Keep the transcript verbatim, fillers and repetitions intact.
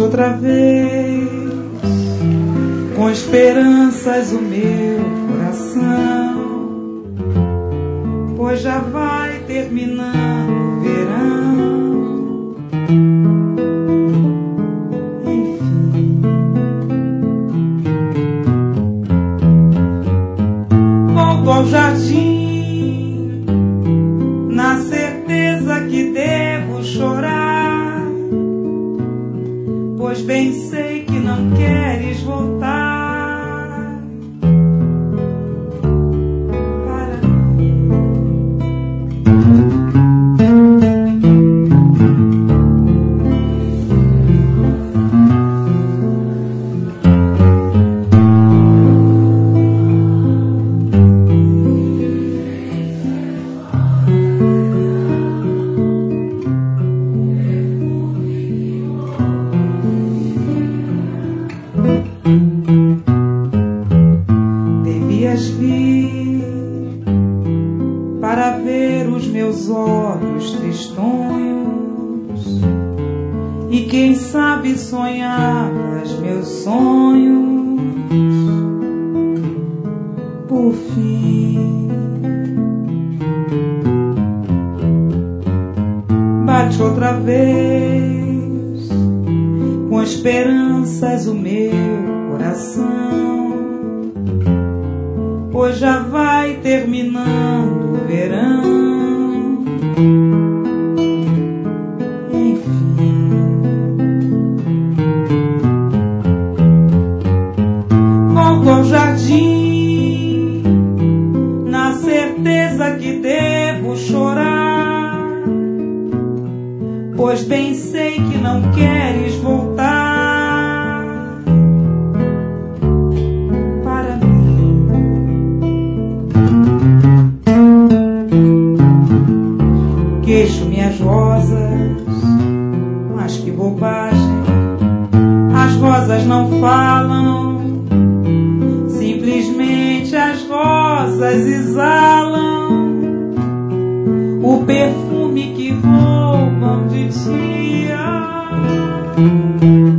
outra vez, com esperanças o meu coração, pois já vai terminando o verão. Enfim, volto ao jardim, na certeza que devo chorar, pois bem sei que não queres voltar. Devias vir para ver os meus olhos tristonhos e quem sabe sonhavas meus sonhos. Por fim, bate outra vez, com esperanças o meu coração, pois já vai terminando o verão. Enfim, volto ao jardim, na certeza que devo chorar, pois bem sei que não queres voltar. Queixo minhas rosas, mas que bobagem, as rosas não falam, simplesmente as rosas exalam o perfume que roubam de ti.